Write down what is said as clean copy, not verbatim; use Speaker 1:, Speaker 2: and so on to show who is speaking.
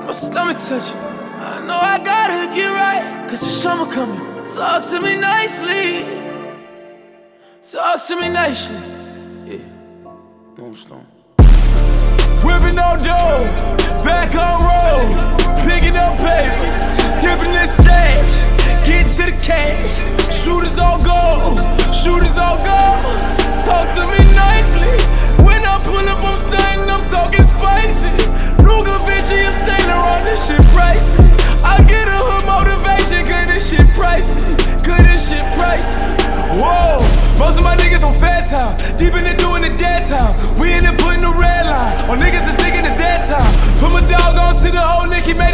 Speaker 1: my stomach touching. I know I gotta get right, cause the summer coming. Talk to me nicely. Talk to me nicely. Yeah, Moonstone. Whipping on dough, back on road, picking up paper, dipping in stash, getting to the cash. Shooters all go, shooters all go. Talk to me nicely. When I pull up, I'm stunning, I'm talking spicy. Ruger, Vinci, and Saint Laurent, this shit pricey. I get a hood motivation, cause this shit pricey. Cause this shit pricey. Whoa, most of my niggas on fat time, deep in it doing the dead time. We in it putting the red line on niggas that's thinking it's dead time. Put my dog on to the old Nicky, made